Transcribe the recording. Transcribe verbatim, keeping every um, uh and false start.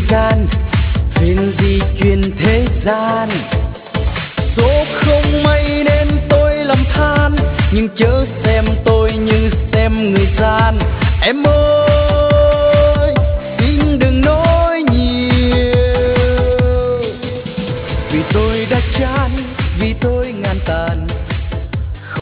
can, phiền gì chuyện thế gian. Số không may nên tôi lầm than, nhưng chớ xem tôi như xem người gian. Em ơi